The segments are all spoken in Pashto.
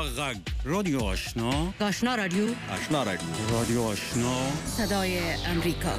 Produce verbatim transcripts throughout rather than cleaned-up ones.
غږ رادیو آشنا آشنا رادیو آشنا رادیو رادیو آشنا صدای امریکا.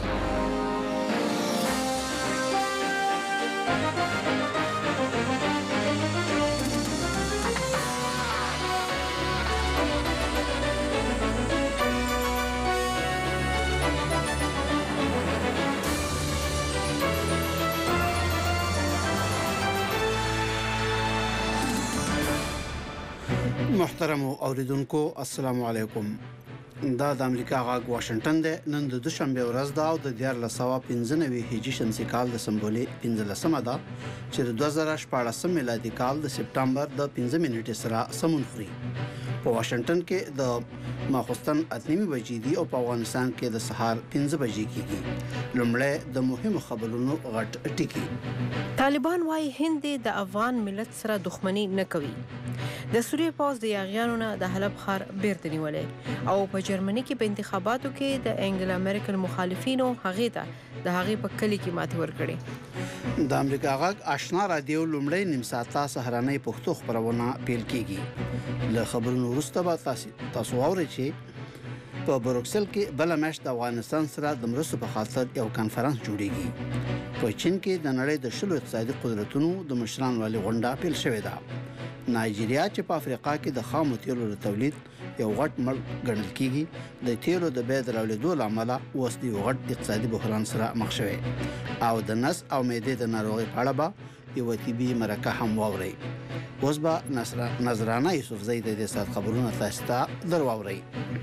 محترم اوریدونکو السلام علیکم. دا د امریکا غږ واشنگټن دی. نن د دوشنبه ورځ ده او د دیارلس سوه پنځه نوي هجري شمسي کال د سمبولي پنځلسمه ده چې د دوه زره شپاړسم میلادي کال د سپټمبر د پنځه نیټې سره سمون خوري. په واشنگټن کې د ماخوستن اتنیمي بجې دي او په افغانستان کې د سهار پنځه بجې کېږي. لومړی د مهمو خبرونو غټ ټکي. طالبان وايي هند د افغان ملت سره دښمني نه کوي. د سوریې پوځ د یاغیانو نه د حلب ښار بیرته نیولې او په جرمني کې په انتخاباتو کې د انګلا میرکل مخالفینو هغې ته د هغې په کلي کې ماتې ورکړې. د امریکا غږ آشنا رادیو لومړی نیم ساعته سهارنۍ پښتو خپرونه پیل کیږي. له خبرونو وروسته به تاسو تاسو واورئ چې په بروکسل کې بل میاشت د افغانستان سره د مرستو په خاطر یو کانفرنس جوړیږي. په چین کې د نړۍ د شلو اقتصادي قدرتونو د مشرانو والي غونډه پیل شوې ده. نایجیریا چې په افریقا کې د خامو تیلو د تولید یو غټ ملک ګڼل کیږي د تیلو د بیې د راوړېدو له امله اوس د یو غټ اقتصادي بحران سره مخ شوی او د نس او معدې د ناروغۍ په اړه به یوه طبي مرکه هم واورئ. اوس به نظرانه یوسفزۍ د دې ساعت خبرونه تاسو ته در واورئ.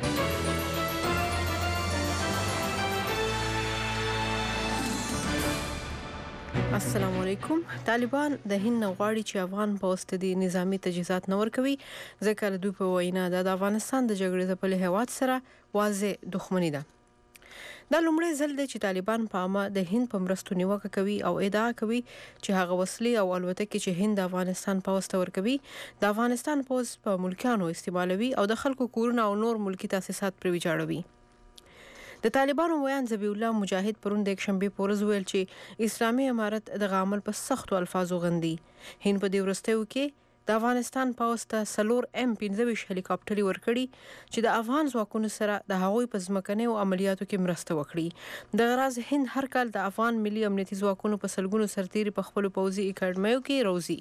السلام علیکم. طالبان د هند نه غواړي چې افغان پوځ ته د نظامی تجهیزات نه ورکوي ځکه د دوی په وینا د افغانستان د جګړې ځپلي هیواد سره واضح دښمني ده. دا لومړی ځل دی چې طالبان په عامه د هند په مرستو نیوکه کوي او ادعا کوي چې هغه وسلې او الوتکې چې هند د افغانستان پوځ ته ورکوي د افغانستان پوځ په ملکیانو استعمالوي او د خلکو کورونه او نور ملکی تاسیسات پرې ویجاړوي. د طالبانو ویان ذبیح الله مجاهد پرون د یکشنبې په ورځ ویل چې اسلامي امارت د عمل په سختو الفاظو غندي. هند په دې وروستیو کې د افغانستان پوځ ته څلور ام پنځه ویشت هلیکاپټرې ورکړي چې د افغان ځواکونو سره د هغوی په ځمکنیو عملیاتو کې مرسته وکړي. دغه راز هند هر کال د افغان ملي امنیتي ځواکونو په سلګونو سرتیري په خپلو پوځي اکاډمیو کې روزي.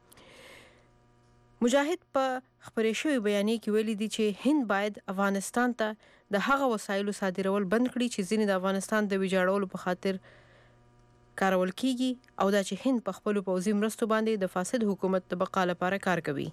مجاهد په خپرې شوې بیانیې کې ویلي دي چې هند باید افغانستان ته د هغه وسایلو صادرول بند کړي چې ځینې د افغانستان د ویجاړولو په خاطر کارول کیږي او دا چې هند په خپلو پوځي مرستو باندې د فاسد حکومت د بقا لپاره کار کوي.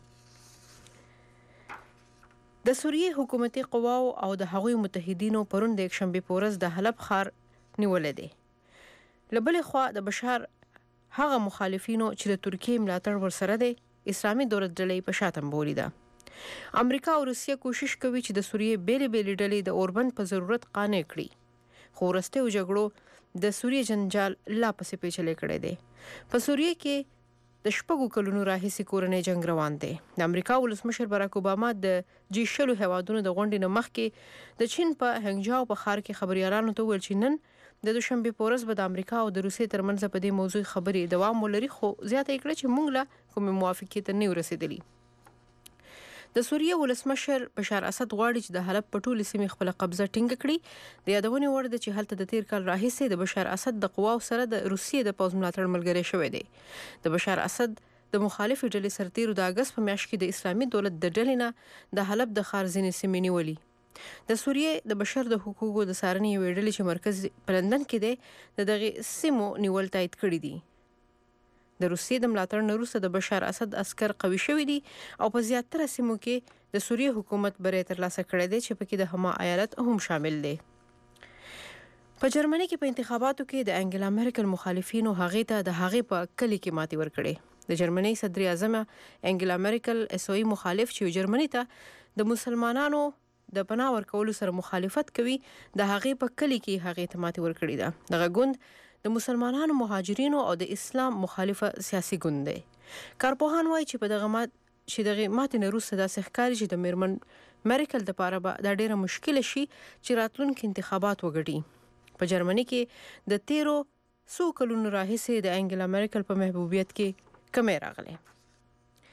د سوریې حکومتي قواو او د هغوی متحدینو پرون د یکشنبې په ورځ د حلب ښار نیولی دی. له بلې خوا د بشار هغه مخالفینو چې د ترکیې ملاتړ ورسره دی اسلامي دولت ډلې په شاتم بولي ده. امریکا او روسیه کوشش کوي چې د سوریې بیلې بیلې ډلې د اوربند په ضرورت قانع کړي. خو وروستیو جګړو د سوریې جنجال لا پسې پیچلی کړی دی. په سوریې کې د شپږو کلونو راهیسې کورنی جنګ روان دی. د امریکا ولسمشر براک اوباما د جی شلو هیوادونو د غونډې نه مخکې د چین په هنګجاو په ښار کې خبریالانو ته وویل چې نن د دوشنبې په ورځ به د امریکا او د روسیې ترمنځ په دې موضوع خبرې دوام ولري، خو زیاته یې کړه چې موږ له کومې موافقې ته نه یو رسېدلي. د سوریې ولسمشر بشار اسد غواړي چې د حلب په ټولې سیمې خپله قبضه ټینګه کړي. د یادونې وړ ده چې هلته د تیر کال راهیسې د بشار اسد د قواو سره د روسیې د پوځ ملاتړ ملګری شوی دی. د بشار اسد د مخالفې ډلې سرتیرو د اګست په میاشت کې د اسلامي دولت د ډلې نه د حلب د ښار ځینې سیمې نیولي. د سوریې د بشر د حقوقو د څارنې یوې ډلې چې مرکز په لندن کې دی د دغې سیمو نیول تایید کړي دي. د روسیې د ملاتړ نه وروسته د بشار اسد عسکر قوي شوي دي او په زیاتره سیمو کې د سوریې حکومت بری ترلاسه کړی دی چې پکې د حما ایالت هم شامل دی. په جرمني کې په انتخاباتو کې د انګلا میرکل مخالفینو هغې ته د هغې په کلي کې ماتې ورکړې. د جرمني صدر اعظم انګلا میرکل اسوي مخالف چې جرمني ته د مسلمانانو د پناه ورکولو سره مخالفت کوي د هغې په کلي کې هغې ته ماتې ورکړې ده. دغه ګوند د مسلمانانو مهاجرینو او د اسلام مخالفه سیاسي ګوند دی. کارپوهان وایي چې په دغه مات چې دغه ماتې نه وروسته داسې ښکاري چې د میرمن میرکل دپاره به دا ډیره مشکله شي چې راتلونکي انتخابات وګټي. په جرمني کې د تیرو څو کلونو راهیسې د انګلا میرکل په محبوبیت کې کمی راغلی.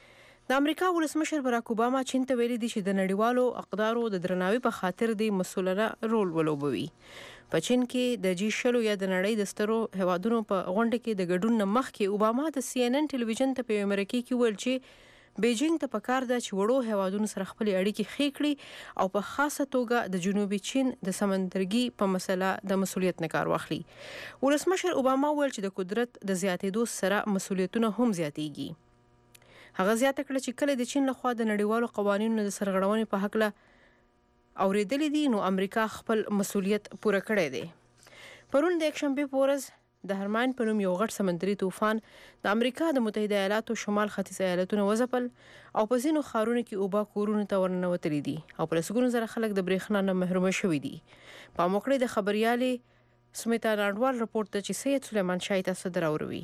د امریکا ولسمشر براک اوباما چین ته ویلي دي چې د نړیوالو اقدارو د درناوي په خاطر د مسؤلانه رول ولوبوي. په چین کې د جی شلو یا د نړۍ د سترو هوادونو په غونډه کې د ګډون نه مخکې اوباما د سی ان ان ټلویزیون ته په امریکا کې ویل چې بیجینګ ته پکار ده چې وړو هوادونو سره خپل اړیکې ښې کړي او په خاصه توګه د جنوبي چین د سمندرګي په مسله د مسؤلیت نه کار واخلي. ولسمشر اوباما ویل چې د قدرت د زیاتېدو سره مسؤلیتونه هم زیاتېږي. هغه زیاته کړه چې کله د چین لخوا د نړیوالو قوانینو د سرغړونې په حق له اورېدلې دي نو امریکا خپل مسؤلیت پوره کړی دی. پرون د یکشنبې په ورځ د هرمان په نوم یو غټ سمندري طوفان د امریکا د متحده ایالاتو شمال ختیځ ایالتونه وځپل او په ځینو ښارونو کې اوبه کورونو ته ورننوتلي دي او په لسګونو زره خلک د برېښنا نه محروم شوي دي. په موکړې د خبريالې سمیتا ناډوال رپورټ ته چې سید سلیمان شاه تاسو دراوروي.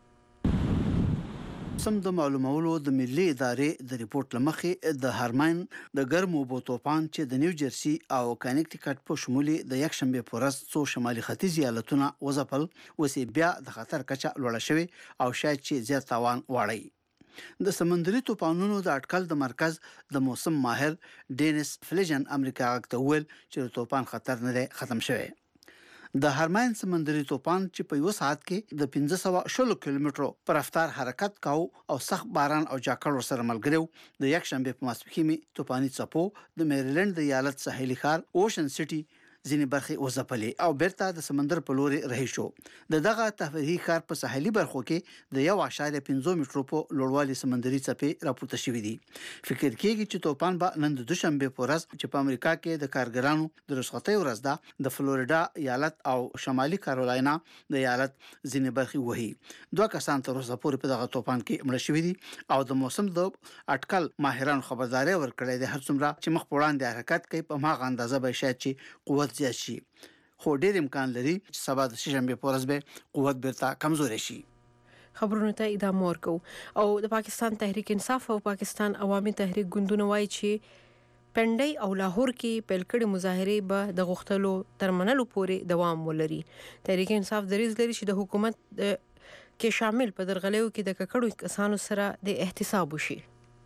سم د معلومولو د ملي ادارې د ریپورت لمخې د هرماین د ګرمو اوبو طوفان چې د نیو جرسي او کانیکټیکټ په شمول د یکشنبې په ورځ څو شمالي ختیځ ایالتونه وځپل وسی بیا د خطر کچه لوړه شوې او شاید چې زیات تاوان واړی. د سمندري طوفانونو د اټکل د مرکز د موسم ماهر ډینیس فلیجن امریکا ته ویل چې طوفان خطر نه ختم شوی. د هرماین سمندري طوفان چې په یو ساعت کې د پنځه سوه شلو کیلومترو پر رفتار حرکت کاو او سخت باران او جاکړ سره ملګریو د یکشنبې په ماسپښین طوفاني څپو د میریلند د ایالت ساحلي ښار اوشن سټي ځینې برخې وځپلې او بیرته د سمندر په لوري رهي شو. د دغه تفریحي ښار په ساحلي برخو کې د یو اشاریه پنځه مترو په لوړوالي سمندري څپې راپورته شوې دي. فکر کېږي چې طوفان به نن د دوشنبه په ورځ چې په امریکا کې د کارګرانو د رخصتۍ ورځ ده د فلوریډا ایالت او شمالي کارولاینا د ایالت ځینې برخې وهي. دوه کسان تر اوسه پورې په دغه طوفان کې مړه شوي دي او د موسم د اټکل ماهرانو خبرداري ورکړې ده هر څومره چې مخ په وړاندې حرکت کوي په هغه اندازه به شاید چې قوت زیات شي. خو ډېر امکان لري چې سبا د شنبه په ورځ به قوت بیرته کمزوري شي. خبرونه ته ادامه ورکو او د پاکستان تحریک انصاف او پاکستان عوامي تحریک ګوندونه وایي چې پنډي او لاهور کې پیل کړي مظاهره به د غختلو ترمنلو پورې دوام ولري. تحریک انصاف دریځ لري چې د حکومت کې شامل په درغلیو کې د ککړو کسانو سره د احتساب وشي.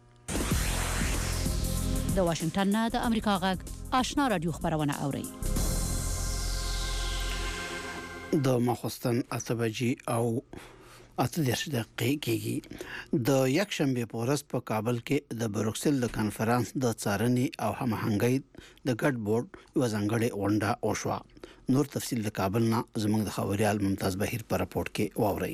د واشنگټن نه د امریکا غږ آشنا رادیو خبرونه اوري. د مخستن اتبجی او اته دیش دقیقې کېږي. د یکشنبه په ورځ په کابل کې د بروکسل د کانفرنس د څارنې او هماهنګۍ د ګډ بورډ یو ځانګړې غونډه وشوه. نور تفصیل د کابل نه زموږ د خبريال ممتاز بهیر په راپورټ کې واوري.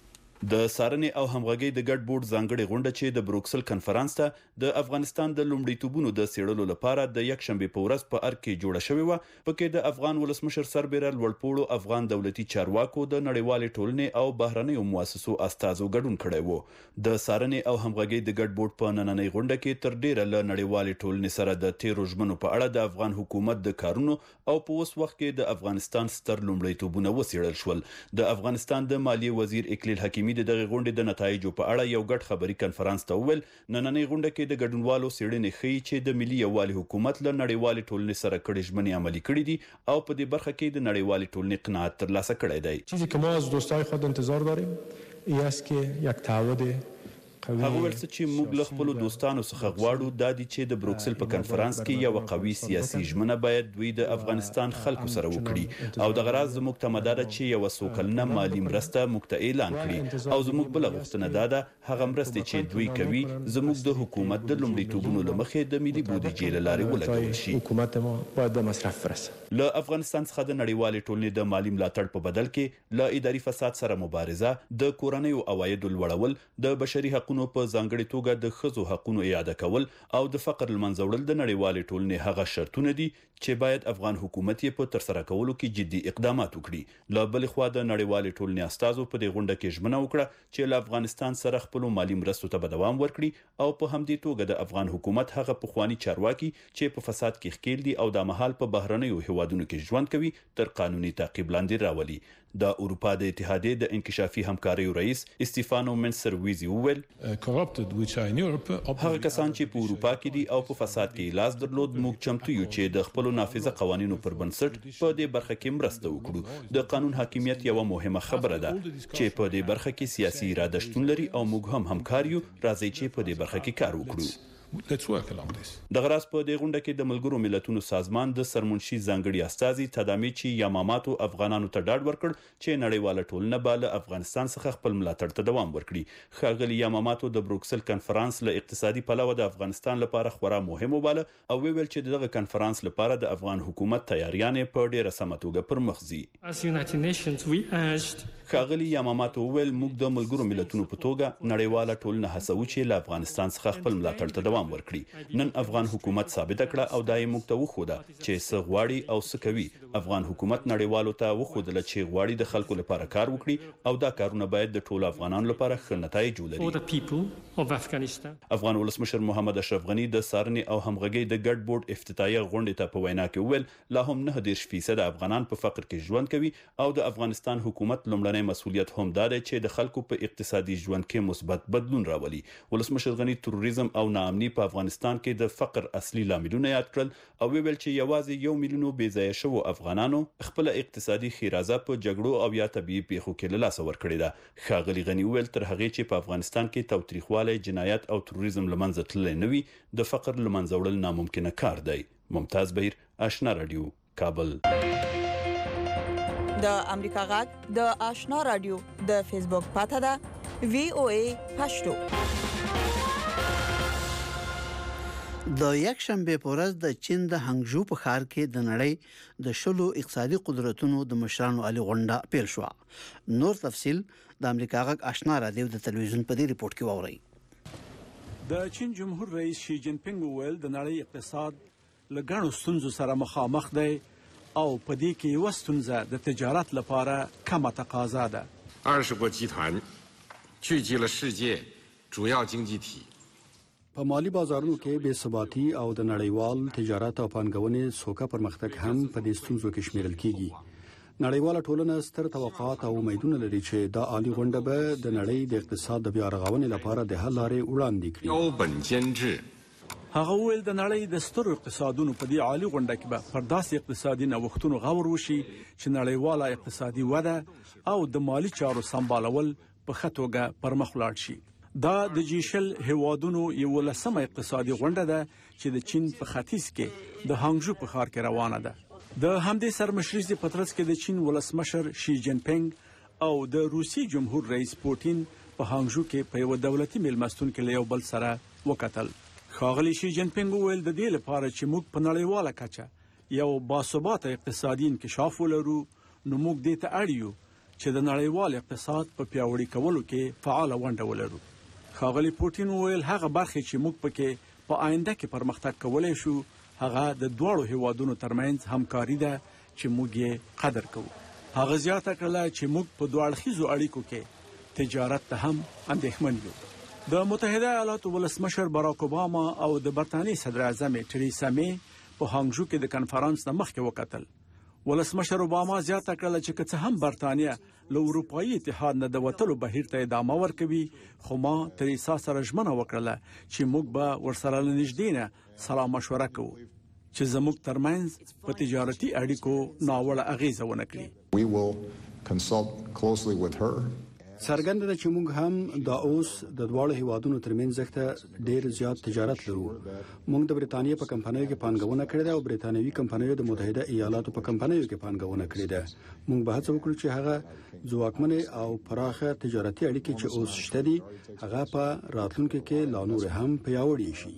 د سارنې او همغږۍ د ګډ بورډ ځانګړي غونډه چې د بروکسل کانفرنس ته د افغانستان د لومړیتوبونو د سیړلو لپاره د یکشنبه په ورځ په ارګ کې جوړه شوې و. پکې د افغان ولسمشر سربېره لوړپوړو افغان دولتي چارواکو د نړیوالې ټولنې او بهرنیو مؤسسو استازو ګډون کړی وو. د سارنې او همغږۍ د ګډ بورډ په نننۍ غونډه کې تر ډیره له نړیوالې ټولنې سره د تیرو ژمنو په اړه د افغان حکومت د کارونو او په اوس وخت کې د افغانستان ستر لومړیتوبونه وسیړل شول. د افغانستان د مالیې وزیر اکلیل حکیمی د دغه غونډې د نتایجو په اړه یو ګډ خبري کانفرنس ته وویل نننۍ غونډه کې د ګډونوالو څېړنې ښیي چې د ملي یووالي حکومت له نړیوالې ټولنې سره کړي ژمنې عملي کړي دي او په دې برخه کې د نړیوالې ټولنې قناعت ترلاسه کړی دی. چیزی که ما از دوستای خود انتظار داریم این است که یک تعهد هغه ورڅ چې موږ له خپل دوستانو څخه غواړو د دې چې د بروکسل په کانفرنس کې یو قوي سیاسي ژمنه باید دوی د افغانستان خلکو سره وکړي او د غراز زموږ تمدار چې یو سوکلنه مالی مرسته موږ ته اعلان کړي او زموږ بل غوښتنه ده هغه مرسته چې دوی کوي زموږ د حکومت د لومړیتوبونو لمخې د ملي بودیجې له لارې ولګول شي. حکومت ما باید به مصرف برسه. له افغانستان څخه د نړیوالې ټولنې د مالی ملاتړ په بدل کې له اداري فساد سره مبارزه د کورنیو عوایدو لوړول د بشري حقوقو په ځانګړي توګه د ښځو حقوقو اعاده کول او د فقر لمنځه وړل د نړیوالې ټولنې هغه شرطونه دي چې باید افغان حکومت یې په ترسره کولو کې جدي اقدامات وکړي. له بل خوا د نړیوالې ټولنې استازو په دې غونډه کې ژمنه وکړه چې له افغانستان سره خپل مالی مرستو ته دوام ورکړي او په همدې توګه د افغان حکومت هغه پخوانی چارواکي چې په فساد کې ښکیل دي او د مهال په بهرنیو هیوادونو کې ژوند کوي تر قانوني تعقیب لاندې راولي. د اروپا د اتحادیې د انکشافي همکاریو رئیس استیفانو منسرویزي وویل هغه کسان چې په اروپا کې دي او په فساد کې لاس درلود موږ چمتو یو چې د خپل نافذه قوانینو پر بنسټ په دې برخه کې مرسته وکړو. د قانون حاکمیت یو مهمه خبره ده چې په دې برخه کې سیاسي اراده شتون لري او موږ هم همکار یو. راځي چې په دې برخه کې کار وکړو. د غراس په دې غونډه کې د ملګرو ملتونو سازمان د سرمنشي ځانګړي استازي تدامیچی یاماماتو افغانانو ته ډاډ ورکړ چې نړیواله ټولنه به له افغانستان څخه خپل ملاتړ ته دوام ورکړي. ښاغلي یاماماتو د بروکسل کنفرانس له اقتصادي پلوه د افغانستان لپاره خورا مهم وباله او ویل چې دغه کنفرانس لپاره د افغان حکومت تیاریانې په ډیره سمه توګه پر مخ ځي. ښاغلي یاماماتو ویل موږ د ملګرو ملتونو په توګه نړیواله ټولنه هڅو چې له افغانستان څخه خپل ملاتړ ته دوام ورکړي. نن افغان حکومت ثابت کړه او دای موږ ته وخوده چې څه غواړي او څه کوي. افغان حکومت نړیوالو ته وخودل چې غواړي د خلکو لپاره کار وکړي او دا کارونه باید د ټولو افغانانو لپاره ښه نتایج ولري. افغان ولسمشر محمد اشرف غنی د سارنې او همغږي د ګډ بورډ افتتاحیه غونډې ته په وینا کې وویل لا هم نه دېرش فیصد افغانان په فقر کې ژوند کوي او د افغانستان حکومت لومړنی مسؤلیت هم دا دی چې د خلکو په اقتصادي ژوند کې مثبت بدلون راولي. ولسمشر غنی تروریزم او ناامني په افغانستان کې د فقر اصلي لاملونه یاد کړل او ویل چې یوازې یو میلیون بې ځایه شوو افغانانو خپل اقتصادي خیرازه په جګړو او یا طبيعي پیښو کې له لاسه ورکړې ده. ښاغلي غنی ویل تر هغه چې په افغانستان کې تاوتریخوالی، جنایت او تروریزم لمنځه تللی نه وي د فقر لمنځه وړل ناممکنه کار دی. ممتاز بهیر، آشنا رادیو، کابل. د امریکا غږ د آشنا رادیو د فیسبوک پاته ده وی او ای پښتو. د یک شنبه په ورځ د چین د هنګژو په ښار کې د نړۍ د شلو اقتصادي قدرتونو د مشرانو علي غونډه پیل شو. نور تفصيل د امریکا غږ آشنا رادیو د تلویزیون په دې ریپورت کې واورئ. د چین جمهور رئیس شي جین پینګ وویل د نړۍ اقتصاد له ګڼو ستونزو سره مخامخ دی او په دې کې یوه ستونزه د تجارت لپاره کمه تقاضا ده. 二十国集团聚集了世界主要经济体 په مالی بازارونو کې بې ثباتي او د نړیوال تجارت او پانګونې سوکه پرمختګ هم په دې ستونزو کې شمیرل کیږي. نړیواله ټولنه ستر توقعات او امیدونه لري چې دا عالی غونډه به د نړۍ د اقتصاد د بیا رغونې لپاره د حل لارې وړاندې کړي. هغه ویل د نړۍ د سترو اقتصادونو په دې عالی غونډه کې به پر داسې اقتصادي نوښتونو غور وشي چې نړیواله اقتصادي وده او د مالی چارو سمبالول په ښه توګه پرمخ ولاړ شي. دا د جیشل هیوادونو یو لسمه اقتصادي غونډه ده چې د چین په ختیځ کې د هانګژو په ښار کې روانه ده. د همدې سرمشرۍ په ترڅ کې د چین ولسمشر شي جین پینګ او د روسي جمهور رئیس پوتین په هانګژو کې په یو دولتي میلمستون کې له یو بل سره وکتل. ښاغلي شي جین پینګ وویل د دې لپاره چې موږ په نړیواله کچه یو باثباته اقتصادي انکشاف ولرو نو موږ دې ته اړ یو چې د نړیوال اقتصاد په پیاوړي کولو کې فعاله ونډه ولرو. ښاغلي پوتین وویل هغه برخې چې موږ پکې په آینده کې پرمختګ کولای شو هغه د دواړو هیوادونو ترمنځ همکاري ده چې موږ یې قدر کوو. هغه زیاته کړه چې موږ په دوه اړیکو کې تجارت ته هم اندېښمن یو. د متحده ایالاتو ولسمشر باراک اوباما او د برتانیې صدر اعظم تریسا می په هانګژو کې د کنفرانس نه مخکې وکتل. ولسمشر اوباما زیاته کړه چې که څه هم برتانیه له اروپایي اتحاد نه د وتلو بهیر ته ادامه ورکوي خو ما تریسا سره ژمنه وکړه چې موږ به ورسره له نږدې نه سلا مشوره کوو چې زموږ ترمنځ په تجارتي اړیکو ناوړه اغیزه ونه کړي. څرګنده ده چې موږ هم دا اوس د دواړو هیوادونو ترمنځ ځکه ډیر زیات تجارت لرو. موږ د برتانیې په کمپنیو کې پانګونه کړې ده او برتانیوي کمپنیو د متحده ایالاتو په کمپنیو کې پانګونه کړې ده. موږ به هڅه وکړو چې هغه ځواکمن او پراخه تجارتي اړیکې چې اوس شته دي هغه په راتلونکي کې لا نور هم پیاوړې شي.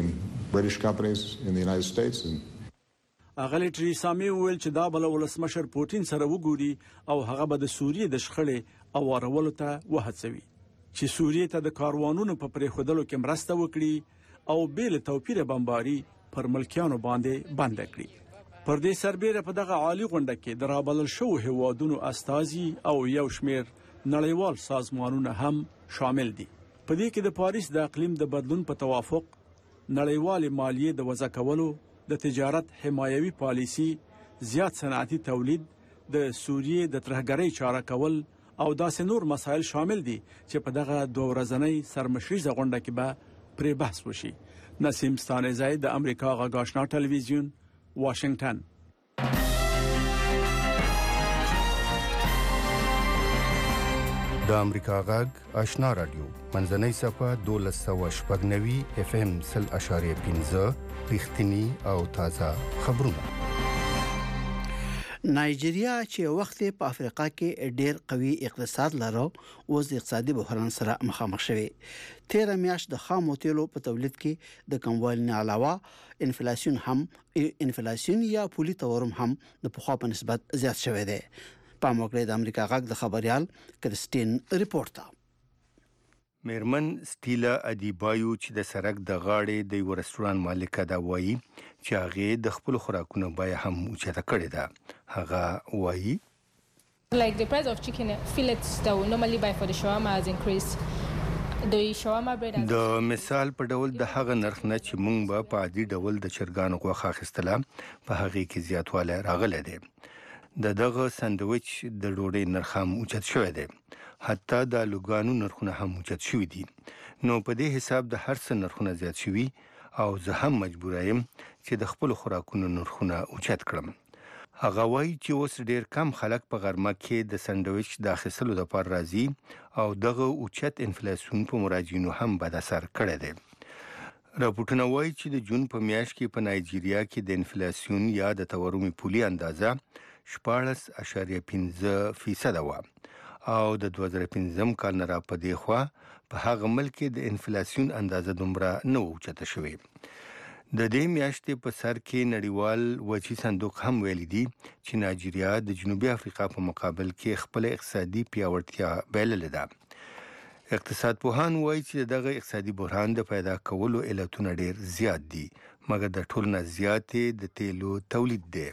اغلی تریسا می ویل چې دا بل ولسمشر پوتین سره وګوري او هغه به د سوریې د شخړې او وارولو ته وهڅوي چې سوریې ته د کاروانونو په پریښودلو کې مرسته وکړي او بیل توپیر بمباري پر ملکیانو باندې بند کړي. پر دې سربېره په دغه عالی غونډه کې د رابلل شوو هیوادونو استازي او یو شمیر نړیوال سازمانونه هم شامل دي. په دې کې د پاریس د اقلیم د بدلون په توافق، نړیوال مالیې د وضع کولو، د تجارت حمایوي پالیسی، زیات صنعتي تولید، د سوریې د ترهګرۍ چاره کول او داسې نور مسایل شامل دي چې په دغه دوه ورځنۍ سرمشریزه غونډه کې به پرې بحث وشي. نسیم ستانزی د امریکا غږ آشنا ټلویزیون، واشنگټن. د امریکا غږ آشنا رادیو منځنۍ صفحه دولس سوه شپږ نوي اف ام سل اشاریه پنځه رښتینی او تازه خبرونه. نایجیریا چې وخت په افریقا کې ډېر قوي اقتصاد لرو اوس د اقتصادي بحران سره مخامخ شوی. تیر میاشت د خامو تیلو په تولید کې د کموالي نه علاوه انفلیسیون هم انفلیسیون یا پولی تورم هم د پخوا په نسبت زیات شوی دی. په موقع د امریکا غږ د خبريال کرستین ریپورټا. میرمن سټیلا ادیبایو چې د سرک د غاړې د یو رستوران مالکه دا وایي چې هغه د خپل خوراکونو بیه هم اوچته کړې ده. هغه وایي Like the price of chicken fillets that we normally buy for the shawarma has increased. The shawarma bread has د مثال په ډول د هغه نرخ نه چې مونږ به په عادي ډول د چرګانو غوښه اخیستله په هغه کې زیاتوالی راغلی دی. د دغه ساندویچ د ډوډۍ نرخ هم اوچت شوی دی. حتی د لوګانو نرخونه هم اوچت شوي دي. نو په دې حساب د هر څه نرخونه زیات شوي او زه هم مجبور یم چې د خپل خوراکونو نرخونه اوچت کړم. هغه وایي چې اوس ډیر کم خلک په غرمه کې د ساندویچ د اخیستلو لپاره راځي او دغه اوچت انفلیسیون په مراجعینو هم بد اثر کړی دی. راپورټونه وایي چې د جون په میاشت کې په نایجیریا کې د انفلیسیون یا د تورم پولي اندازه شپاړس اشاریه پنځه فیصد وه او د دوه زره پنځم کال نه را پدې خوا په هغه ملک کې د انفلیسیون اندازه دومره نه اوچته شوې. د دې میاشتې په سر کې نړیوال وچی صندوق هم ویلي دي چې نایجیریا د جنوبي افریقا په مقابل کې خپل اقتصادي پیاوړتیا بللې ده. اقتصاد پوهان وایي چې دغه اقتصادي بحران د پیدا کولو علتونه ډېر زیات دي مګر د ټول نه زیاتې د تیلو تولید دی.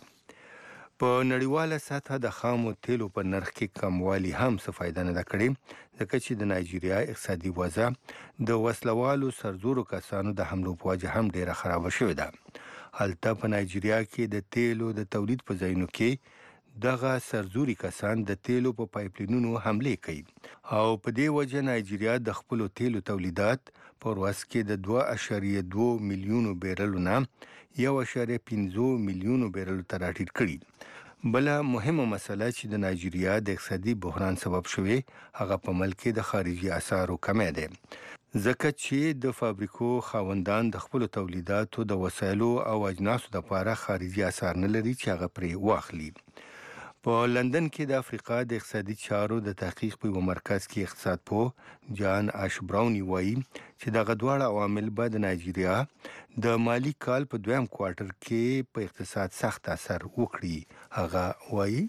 په نړیواله سطحه د خامو تیلو په نرخ کې کموالی هم څه فایده نه ده کړې ځکه چې د نایجیریا اقتصادي وضع د وسلوالو سرزورو کسانو د حملو په وجه هم ډیره خرابه شوې ده. هلته په نایجیریا کې د تیلو د تولید په ځایونو کې دغه سرزوري کسان د تیلو په پایپلاینونو حملې کوي او په دې وجه نایجیریا د خپل تیلو تولیدات په ورځ کې د دوه اشاریه دوه میلیونو بیرلو نه یو اشاریه پنځه میلیونو بیرلو ته راټیټ کړي. بله مهمه مسله چې د نایجیریا د اقتصادي بحران سبب شوی هغه په ملک کې د خارجي اسعارو کمی دی ځکه چې د فابریکو خاوندان د خپل تولیداتو د وسایلو او اجناسو لپاره خارجي اسعار نه لري چې هغه پرې واخلي. په لندن کې د افریقا د اقتصادي چارو د تحقیق په یو مرکز کې اقتصاد پوه جان آش براونی وایي چې دغه دواړه عوامل به د نایجیریا د مالی کال په دویم کوارټر کې په اقتصاد سخت اثر وکړي. هغه وایي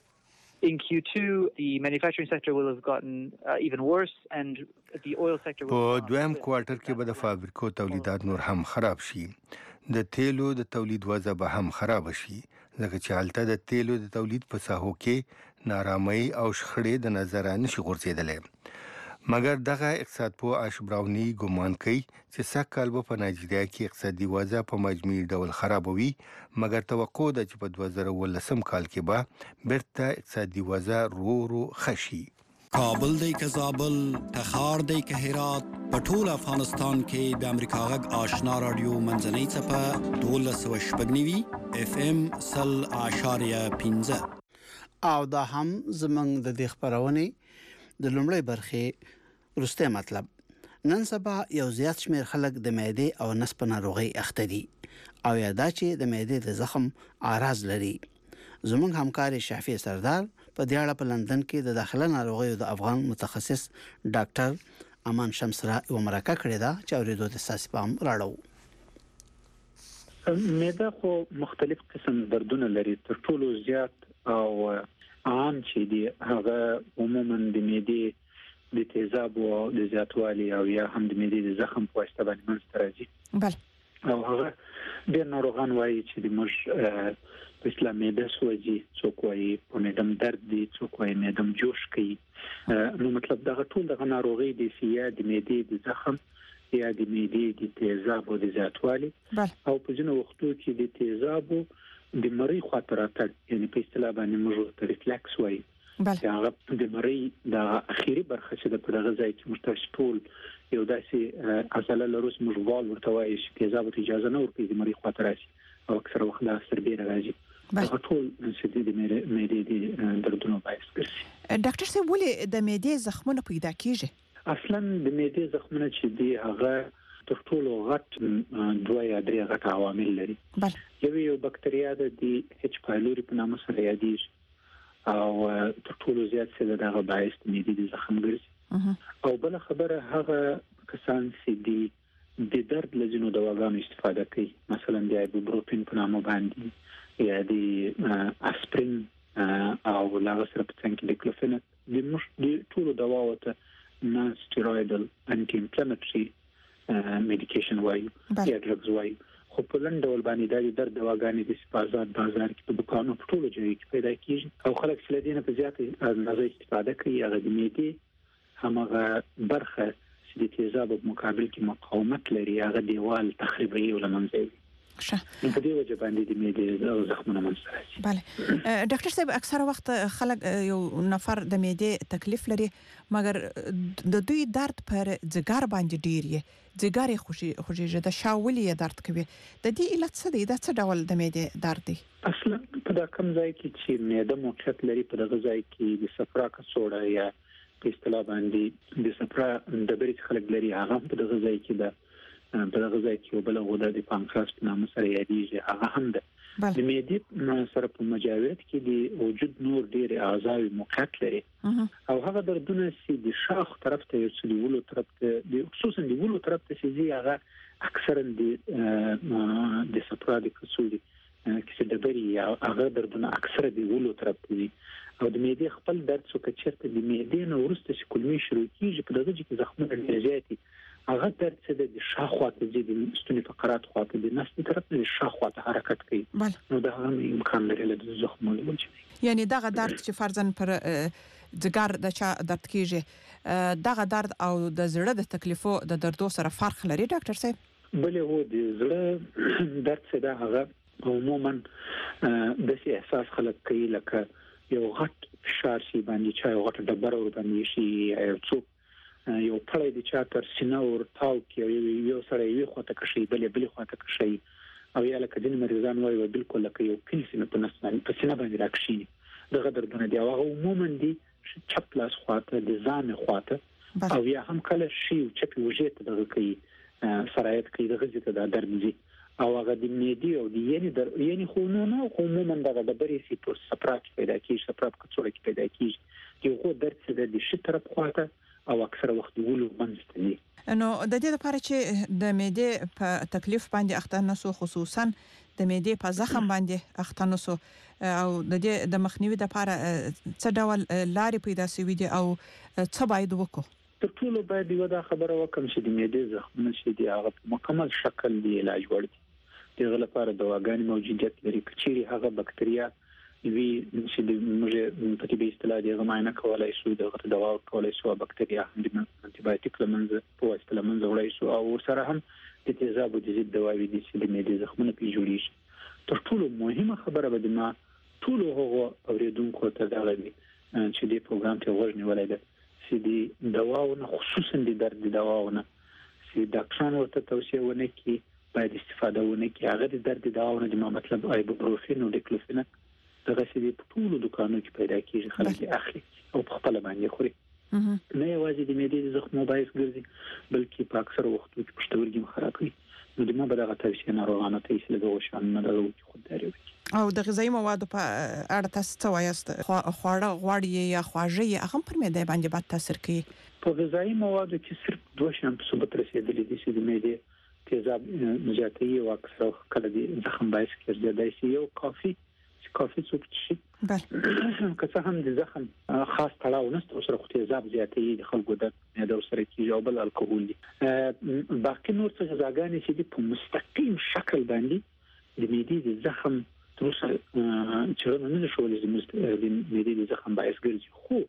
In Q two, the manufacturing sector will have gotten uh, even worse and the oil sector will په دویم کوارټر کې به د فابریکو تولیدات نور هم خراب شي. د تیلو د تولید وضع به هم خراب شي ځکه چې هلته د تیلو د تولید په ساحو کې نارامۍ او شخړې د نظره نشي غورځېدلی. مګر دغه اقتصاد پوه آش براونی ګمان کوي چې سږکال به په نایجیریا کې اقتصادي وضع په مجموعي ډول خرابوي مګر توقع ده چې په دوه زره اوولسم کال کې به بیرته اقتصادي وضع رو رو ښه شي. کابل دی که زابل، تخار دی که هرات، په ټول افغانستان کې د امریکا غږ آشنا رادیو منځنۍ څپه دولس سوه شپږ نوي اف ام سل اشاریه پنځه او دا هم زمونږ د دې خبرونې د لومړۍ برخې وروستی مطلب. نن سبا یو زیات شمیر خلک د معدې او نس په ناروغۍ اخته دي او یا دا چې د معدې د زخم اعراض لري. زمونږ همکار شافی سردار په دې اړه په لندن کې د داخله ناروغیو د افغان متخصص ډاکټر امان شمس را یو مرکه کړې ده چې اورېدو ته ستاسو پام راړو. معده خو مختلف قسم دردونه لري. تر ټولو زیات او عام چې دی هغه عموما د معدې د تیزاب او د زیاتوالي او یا هم د معدې د زخم په واسطه باندې منځته راځي. بله. او هغه ډېر ناروغان وایي چې د موږ په اسلام معده سوځي، څوک وایي په معدم درد دي، څوک وایي معدم جوش کوي. نو مطلب دغه ټول دغه ناروغي د یا د معدې د زخم یا د معدې د تیزاب او د زیاتوالي او په ځینو وختو کې د تیزاب د مری خاطرات یعنی په اصطلاح باندې موږ ته ریفلکس وایي بله هغه د مری د اخیری برخه چې د پدغه ځای کې مشترک ټول یو داسې عضله لروس مجبال ورته وایي چې تیزاب اجازه نه ورکوي د مری خاطر راشي او اکثر وخت د سربېره راځي هغه ټول چې د معدې د دردونو باعث ګرځي. ډاکټر صاحب ولې د معدې زخمونه پیدا کیږي؟ اصلا د معدې زخمونه چې دی هغه تر ټولو غټ دوه یا درې غټ عوامل لري. یو یو بکټریا د ایچ پایلوري په نامه سره یادېږي او تر ټولو زیات څه دغه باعث د معدې د زخم ګرځي او بل خبره هغه کسان چې دی د درد لزینو دواګانو استفاده کوي، مثلا د ایبوپروفین په نامه باندې یا د اسپرین او لاغ سره په څنګه د کلوفینک د مش د ټولو دواو ته نان سټیرویدل انټي انفلاماتوري میډیکیشن وایي یا ډرګز وایي. خو په لنډ ډول باندې د درد دواګانې د بازار بازار کې په دکانو په ټولو ځایو کې پیدا کیږي او خلک چې لدینه په زیاتې اندازه استفاده کوي هغه د معدې همغه برخه چې د تیزاب په مقابل کې مقاومت لري هغه دیوال تخریبي او لمنځوي. ښه په دې وجه باندې د معدې زخمونه منځته راځي. بله ډاکټر صاحب اکثره وخت خلک یو نفر د معدې تکلیف لري مګر د دوی درد پر ځګر باندې ډیر یې ځګر خوشي خوشي د شاولې درد کوي. د دې علت څه دی؟ دا څه ډول د معدې درد دی؟ اصلا په دا کوم ځای کې چې معده موقعیت لري په دغه ځای کې د صفرا کڅوړه یا په اصطلاح باندې د صفرا د بریټ خلک لري هغه په دغه ځای کې د په دغه ځای کې بل غوډه د پانکراس په نامه سره یادېږي هغه هم ده. د معدې سره په مجاورت کې د وجود نور ډېر اعضاء موقعیت لري او هغه دردونه چې د شاخ طرف ته یو څه دی ولو طرف ته د خصوصا دی ولو طرف ته چې هغه اکثرا د د صفرا د کڅوړي کې د بری هغه دردونه اکثر دی ولو طرف ته دي او د معدې خپل درد څو کچرته د معدې نو ورسته چې کلمې شروع کیږي په دغه کې زخمونه ډېر زیاتې هغه درد چې د شاخواته د ستوني فقرات خواته د نس طرف د شاخواته حرکت کوي نو دا هم امکان لري د زخمونو وجه یعنی دغه درد چې فرضاً پر ځګر د چا درد کیږي دغه درد او د زړه د تکلیفو د دردو سره فرق لري ډاکټر صاحب؟ بلې هو د زړه درد څه ده هغه عموما د سي احساس خلک کوي لکه یو غټ فشار شي باندې چا یو غټ ډبره ور باندې شي یو څوک یو پړی د چا تر سینه ور تاو کې یو سره یو خواته کشي بلې بلې خواته کشي او یا لکه د مریضان وایي بالکل لکه یو پیلسینه په نس باندې په سینه باندې راکشي دغه دردونه دی هغه عموما دي چپ لاس خواته د ځان خواته او یا هم کله شي چپ وجهه دغه کوي سرایت کوي دغه ځکه دا درد دي او هغه د معدې او د یعنی در یعنی خو نو نو عموما دغه د بری سي پر سپراک پیدا کیږي سپراک کڅوړه کې پیدا کیږي یو درد چې د شي طرف خواته او اکثر وخت ولو منځته دي. نو د دې لپاره چې د معدې په تکلیف باندې اخته نسو خصوصا د معدې په زخم باندې اخته نسو او د دې د مخنیوي لپاره څه ډول لارې پیدا سوي دي او څه باید وکړو؟ تر ټولو باید یو دا خبره وکم چې د معدې زخمونه چې دي هغه په مکمل شکل دی علاج وړ دي. دغه لپاره دواګانې موجودیت لري کچيري هغه بکټریا وی چې د موږ په دې اصطلاح دی غماینه کولای شو دغه دوا کولای شو بکټریا هم د انټي بایوټیک لمنځه په واسطه لمنځه وړای شو او سره هم د تیزاب د ضد دواوی دي چې د معدې زخمونه پی جوړیږي. تر ټولو مهمه خبره به د ما ټول هغه اوریدونکو ته دا غوړي چې د پروګرام ته ورنی ولای ده چې د دواونه خصوصا د درد دواونه چې ډاکټرانو ورته توصیه ونه کی باید استفاده ونه کی هغه د درد دواونه د مطلب ایبوپروفین او ډیکلوفیناک دغه چې په ټولو دکانو کې پیدا کیږي خلک یې اخلي او په خپل باندې خوري نه یوازې د معدې د زخمو باعث ګرځي بلکې په اکثر وختو کې پښتورګي خراب کوي. نو د ما به دغه توصیه ناروغانو ته چې له شان نه دغه خودداري وکړي. او د غذایی موادو په اړه تاسو څه وایاست؟ خواړه غوړي یا خواږه هم پر معده باندې بد تاثیر کوي؟ په غذایی موادو کې صرف دوه شیان په ثبوت رسیدلي دي چې د معدې تیزاب زیاتوي او اکثر کله د زخم باعث کېږي. یو کافي کافي څوک شي بله که څه هم د زخم خاص تړاو نشته سره خو تیزاب زیاتوي د خلکو د معده سره کېږي او بل الکوهول دي. باقي نور څه غذاګانې چې په مستقیم شکل باندې د معدې د زخم تر اوسه چې نه شولې د معدې د زخم باعث ګرځي خو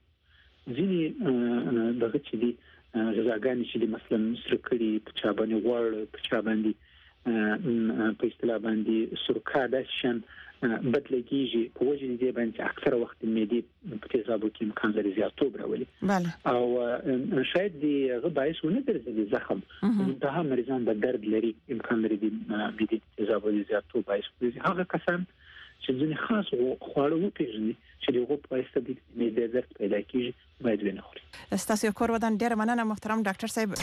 ځینې دغه چې دي غذاګانې چې مثلا سره کړي په چا باندې غوړ په چا باندې په اصطلاح باندې سورکادشن بدلېږي په وجه دې باندې اکثر وخت معدې په تیزابو کې امکان لري زیاتوب راولي او شاید دې هغه باعث ونه ګرځي زخم انتها مریضان د درد لري امکان لري د معدې تیزابو زیاتوب باعث کیږي هغه کسان چې ځینې خاص خواړه وپېژني چې دغه په واسطه د معدې درد پیدا کیږي باید ونه خوري. ستاسو کور ودان ډیر مننه محترم ډاکټر صاحب.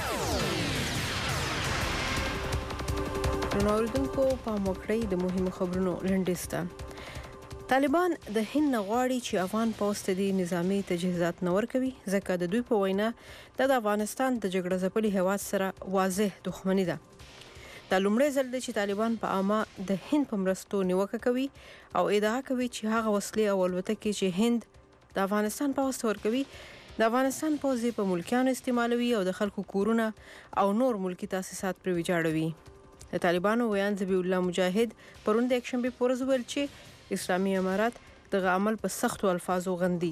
نوردونکو په موکړی د مهمو خبرونو لنډیسته طالبان د هند غواړي چې افغان پوځ ته د نظامی تجهیزات نور کوي ځکه د دوی په وینا د افغانستان د جګړه ځپلي هیواد سره واضح دښمنی ده. د لومړي ځل چې طالبان په عامه د هند په مرستو نیوکه کوي او ادعا کوي چې هغه وسلې او الوتکې چې هند د افغانستان پوځ ته ورکوي د افغانستان پوځ په ملکیانو استعمالوي او د خلکو کورونه او نور ملکی تاسیسات پر ویجاړوي. د طالبانو ویان ذبیح الله مجاهد پرون د یکشنبه په ورځ ویل چې اسلامي امارات د عمل په سختو الفاظو غندي.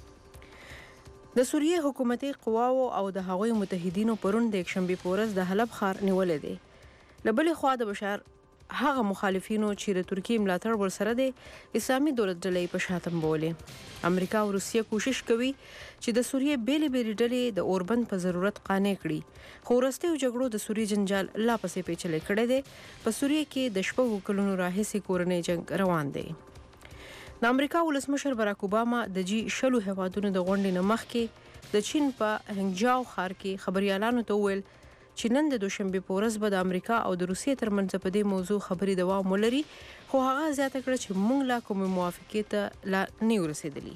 د سوریه حکومتي قواو او د هغوی متحدینو پرون د یکشنبه په ورځ د حلب ښار نیولې دي. لبلې خوا د بشار هغه مخالفینو چې د ترکیه ملاتړ ورسره دي اسلامي دولت ډلې په شاتم بولې. امریکا او روسیه کوشش کوي چې د سوریه بیلې بیلې ډلې د اوربند په ضرورت قانع کړي خو وروستیو جګړو د سوریه جنجال لا پسې پیچلې کړی دی. په سوریه کې د شپږو کلونو راهیسې کورنۍ جنگ روان دی. د امریکا ولسمشر باراک اوباما د جی شلو هیوادونو د غونډې نه مخکې د چین په هنګجاو ښار کې خبريالانو ته وویل چې نن د دوشنبه په ورځ به د امریکا او د روسیې ترمنځ په دې موضوع خبرې دوام ولري خو هغه زیاته کړه چې موږ لا کومه موافقه ته لا نه ورسېدلی.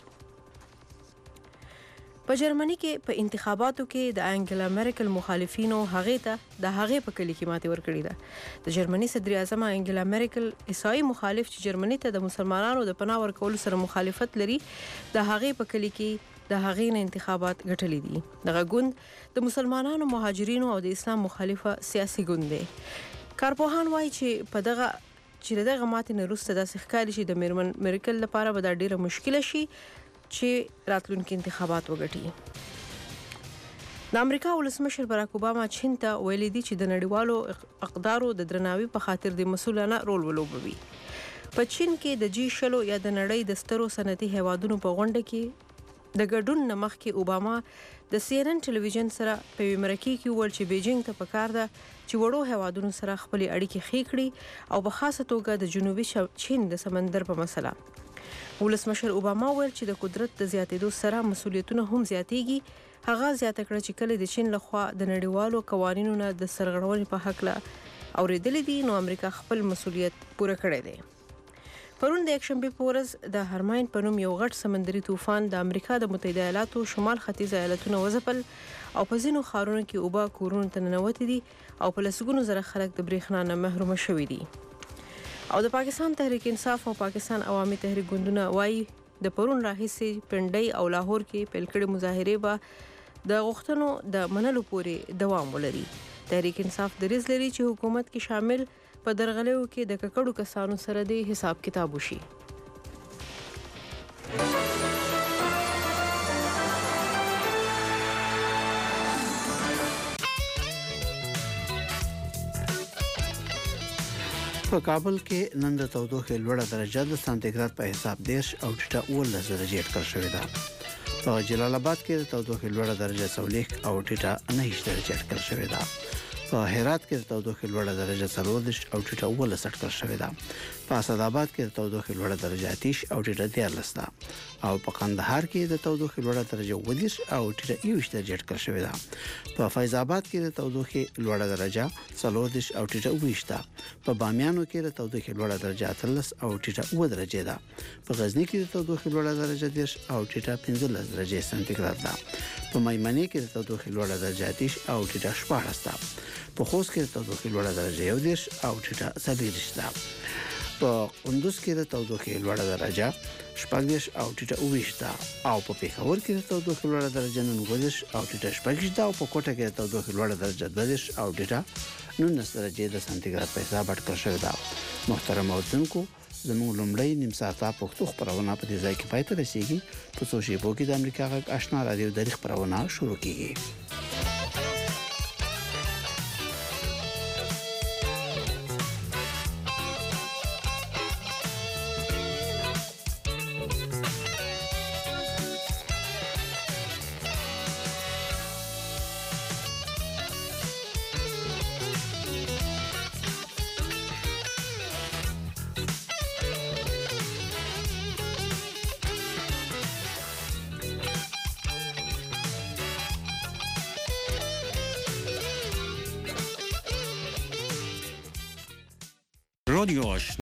په جرمني کې په انتخاباتو کې د انګلا مرکل مخالفینو هغه ته د هغه په کلی کې ماتې ورکړې ده. د جرمني صدر اعظم انګلا مرکل عیسائی مخالف چې جرمني ته د مسلمانانو د پناه ورکولو سره مخالفت لري د هغه په کلی کې د هغه نه انتخابات ګټلې دي. دغه ګوند د مسلمانانو مهاجرینو او د اسلام مخالفه سیاسي ګوند دی. کارپوهان وایي چې په دغه چې دغه ماتې نه وروسته داسې ښکاري چې د میرمن مرکل لپاره به دا ډیره مشکله شي چې راتلونکي انتخابات وګټي. د امریکا ولسمشر باراک اوباما چین ته ویلي دي چې د نړیوالو اقدارو د درناوي په خاطر د مسؤلانه رول ولوبوي. په چین کې د جی شلو یا د نړۍ د سترو صنعتي هیوادونو په غونډه کې د ګډون نمخ کې اوباما د سی ان ان ټلویزیون سره په مرکه کې ویل چې بیجینګ ته پکار ده چې وړو هیوادونو سره خپل اړیکې ښې کړي او په خاصه توګه د جنوبي چین د سمندر په مسله. ولسمشر اوباما ویل چې د قدرت د زیاتېدو سره مسؤلیتونه هم زیاتېږي. هغه زیاته کړه چې کله د چین لخوا د نړیوالو قوانینو نه د سرغړونې په حق له اورېدلې دي نو امریکا خپل مسؤلیت پوره کړی دی. پرون د یکشنبه په ورځ د هرماین په نوم یو غټ سمندري طوفان د امریکا د متحده ایالاتو شمال ختیځ ایالتونه وځپل او په ځینو ښارونو کې اوبه کورونو ته ننوتې دي او په لسګونو زره خلک د برېښنا نه محروم شوي دي. او د پاکستان تحریک انصاف او پاکستان عوامي تحریک ګوندونه وایي د پرون راهیسې پنډۍ او لاهور کې پیل کړي مظاهرې به د غوښتنو د منلو پورې دوام ولري. تحریک انصاف دریځ لري چې حکومت کې شامل په درغلیو کې د ککړو کسانو سره د حساب کتاب وشي. په کابل کې نن د تودوخې لوړه درجه د سانتیګراد په حساب دیش او ټیټه اوولس درجې اټکل شوې ده. په جلال آباد کې د تودوخې لوړه درجه څلوېښت او ټیټه نهه درجې اټکل شوې ده. په هرات کې د تودوخې لوړه درجه څلور او ټیټه اوولس اټکل شوې ده. په اسداباد کې د تودوخې لوړه درجه اتیش او ټیټه دیارلس ده. او په قندهار کې د تودوخې لوړه درجه ودیش او ټیټه یوش درجه اټکل شوې ده. په فیض آباد کې د تودوخې لوړه درجه څلور او ټیټه ویش ده. په بامیانو کې د تودوخې لوړه درجه اتلس او ټیټه اوه درجه ده. په غزنی کې د تودوخې لوړه درجه دیش او ټیټه پنځلس درجه سانتیګراد ده. په میمنې کې د تودوخې لوړه درجه اتیش او ټیټه شپاړس ده. په خوست کې د تودوخې لوړه درجه یو دیش او ټیټه څلوېښت ده. په کندوز کې د تودوخې لوړه درجه شپږ دیش او ټیټه اووه ده. او په پېښور کې د تودوخې لوړه درجه نهه دیش او ټیټه شپږ ده. او په کوټه کې د تودوخې لوړه درجه دوه دیش او ټیټه نولس درجه د سانتیګراد په حساب اټکل شوې ده. محترم اوردونکو زموږ لومړی نیم ساعته پښتو خبرونه په دې ځای کې پای ته رسیږي. په څو شیبو کې د امریکا غږ آشنا رادیو د خبرونه شروع کیږي. رادیو آشنا